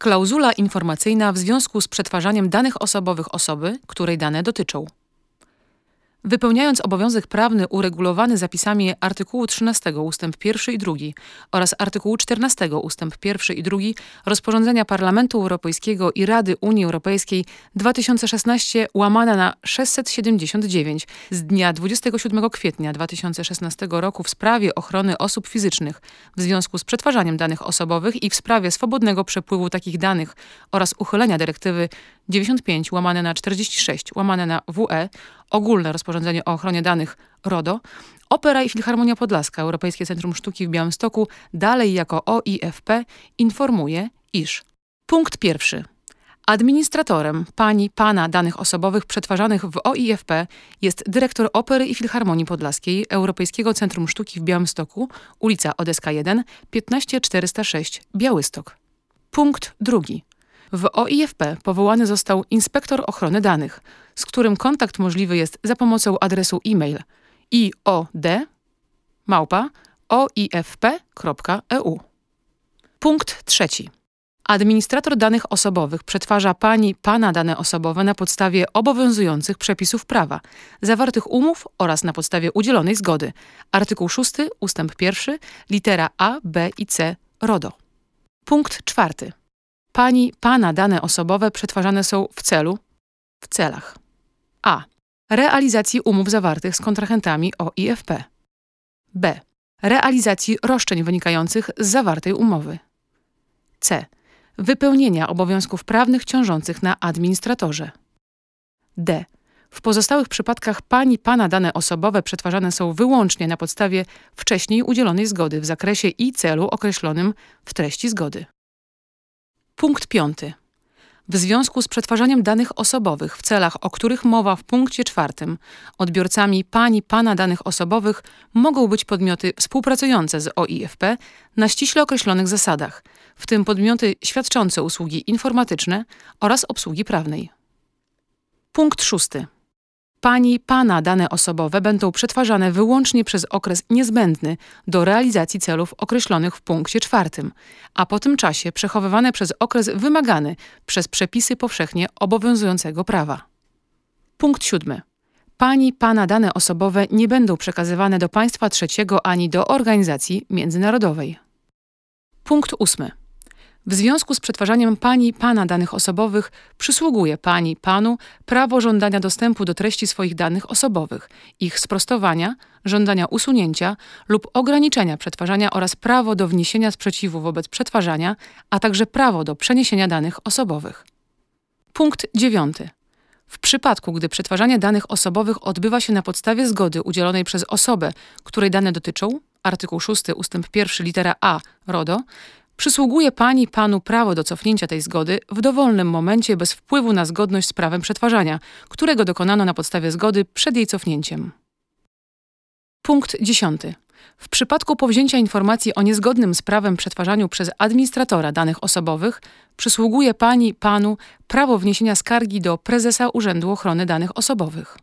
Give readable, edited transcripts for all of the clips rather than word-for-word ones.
Klauzula informacyjna w związku z przetwarzaniem danych osobowych osoby, której dane dotyczą. Wypełniając obowiązek prawny uregulowany zapisami artykułu 13 ustęp 1 i 2 oraz artykułu 14 ustęp 1 i 2 rozporządzenia Parlamentu Europejskiego i Rady Unii Europejskiej 2016/679 z dnia 27 kwietnia 2016 roku w sprawie ochrony osób fizycznych w związku z przetwarzaniem danych osobowych i w sprawie swobodnego przepływu takich danych oraz uchylenia dyrektywy 95/46/WE ogólne rozporządzenie o ochronie danych RODO, Opera i Filharmonia Podlaska Europejskie Centrum Sztuki w Białymstoku, dalej jako OIFP, informuje, iż punkt 1. Administratorem pana danych osobowych przetwarzanych w OIFP jest dyrektor Opery i Filharmonii Podlaskiej Europejskiego Centrum Sztuki w Białymstoku, ulica Odeska 1, 15406, Białystok. Punkt 2. W OIFP powołany został inspektor ochrony danych, z którym kontakt możliwy jest za pomocą adresu e-mail iod@oifp.eu. Punkt 3. Administrator danych osobowych przetwarza pana dane osobowe na podstawie obowiązujących przepisów prawa, zawartych umów oraz na podstawie udzielonej zgody. Artykuł 6 ustęp 1, litera A, B i C RODO. Punkt 4. Pana dane osobowe przetwarzane są w celach a. realizacji umów zawartych z kontrahentami OIFP, b. realizacji roszczeń wynikających z zawartej umowy, c. wypełnienia obowiązków prawnych ciążących na administratorze, d. w pozostałych przypadkach pana dane osobowe przetwarzane są wyłącznie na podstawie wcześniej udzielonej zgody w zakresie i celu określonym w treści zgody. Punkt 5. W związku z przetwarzaniem danych osobowych w celach, o których mowa w punkcie 4, odbiorcami pana danych osobowych mogą być podmioty współpracujące z OIFP na ściśle określonych zasadach, w tym podmioty świadczące usługi informatyczne oraz obsługi prawnej. Punkt 6. Pana dane osobowe będą przetwarzane wyłącznie przez okres niezbędny do realizacji celów określonych w punkcie 4, a po tym czasie przechowywane przez okres wymagany przez przepisy powszechnie obowiązującego prawa. Punkt 7. Pana dane osobowe nie będą przekazywane do państwa trzeciego ani do organizacji międzynarodowej. Punkt 8. W związku z przetwarzaniem pana danych osobowych przysługuje panu prawo żądania dostępu do treści swoich danych osobowych, ich sprostowania, żądania usunięcia lub ograniczenia przetwarzania oraz prawo do wniesienia sprzeciwu wobec przetwarzania, a także prawo do przeniesienia danych osobowych. Punkt 9. W przypadku, gdy przetwarzanie danych osobowych odbywa się na podstawie zgody udzielonej przez osobę, której dane dotyczą, artykuł 6 ustęp 1 litera A RODO, przysługuje panu prawo do cofnięcia tej zgody w dowolnym momencie bez wpływu na zgodność z prawem przetwarzania, którego dokonano na podstawie zgody przed jej cofnięciem. Punkt 10. W przypadku powzięcia informacji o niezgodnym z prawem przetwarzaniu przez administratora danych osobowych przysługuje panu prawo wniesienia skargi do prezesa Urzędu Ochrony Danych Osobowych.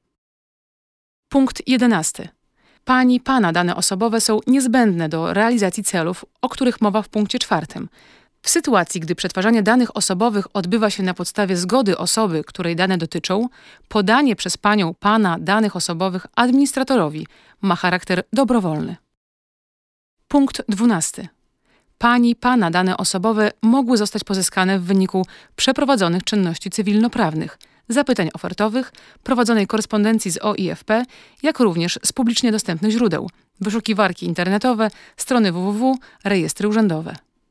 Punkt 11. Pana dane osobowe są niezbędne do realizacji celów, o których mowa w punkcie 4. W sytuacji, gdy przetwarzanie danych osobowych odbywa się na podstawie zgody osoby, której dane dotyczą, podanie przez pana danych osobowych administratorowi ma charakter dobrowolny. Punkt 12. Pana dane osobowe mogły zostać pozyskane w wyniku przeprowadzonych czynności cywilnoprawnych, zapytań ofertowych, prowadzonej korespondencji z OIFP, jak również z publicznie dostępnych źródeł, wyszukiwarki internetowe, strony www, rejestry urzędowe.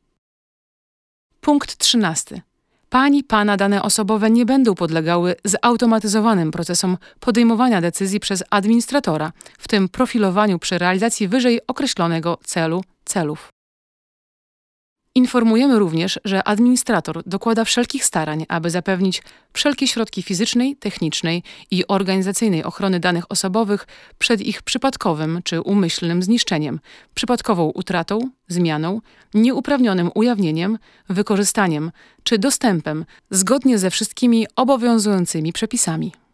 Punkt 13. Pana dane osobowe nie będą podlegały zautomatyzowanym procesom podejmowania decyzji przez administratora, w tym profilowaniu przy realizacji wyżej określonego celów. Informujemy również, że administrator dokłada wszelkich starań, aby zapewnić wszelkie środki fizycznej, technicznej i organizacyjnej ochrony danych osobowych przed ich przypadkowym czy umyślnym zniszczeniem, przypadkową utratą, zmianą, nieuprawnionym ujawnieniem, wykorzystaniem czy dostępem zgodnie ze wszystkimi obowiązującymi przepisami.